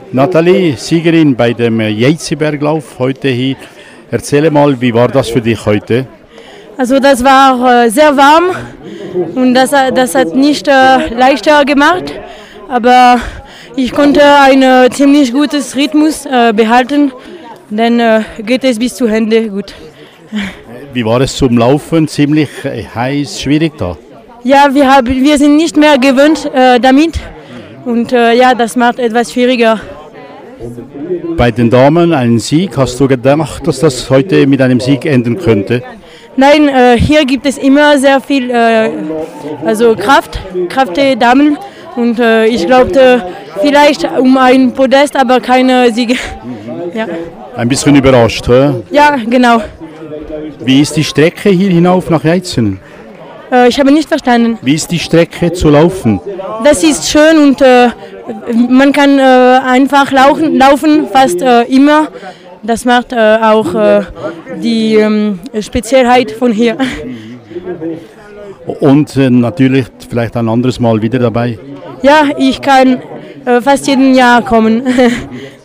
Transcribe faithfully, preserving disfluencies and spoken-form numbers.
Nathalie, Siegerin bei dem Jeitziberglauf heute hier. Erzähle mal, wie war das für dich heute? Also das war äh, sehr warm und das, das hat nicht äh, leichter gemacht, aber ich konnte ein äh, ziemlich gutes Rhythmus äh, behalten, dann äh, geht es bis zu Ende gut. Wie war es zum Laufen? Ziemlich äh, heiß, schwierig da? Ja, wir, haben, wir sind nicht mehr gewöhnt äh, damit und äh, ja, das macht etwas schwieriger. Bei den Damen einen Sieg. Hast du gedacht, dass das heute mit einem Sieg enden könnte? Nein, äh, hier gibt es immer sehr viel äh, also Kraft, Kraft der Damen. Und äh, ich glaubte vielleicht um ein Podest, aber keine Siege. Ja. Ein bisschen überrascht, oder? Ja, genau. Wie ist die Strecke hier hinauf nach Jeitzen? Äh, ich habe nicht verstanden. Wie ist die Strecke zu laufen? Das ist schön und äh, man kann äh, einfach laufen, laufen fast äh, immer. Das macht äh, auch äh, die ähm, Speziellheit von hier. Und äh, natürlich vielleicht ein anderes Mal wieder dabei. Ja, ich kann äh, fast jeden Jahr kommen.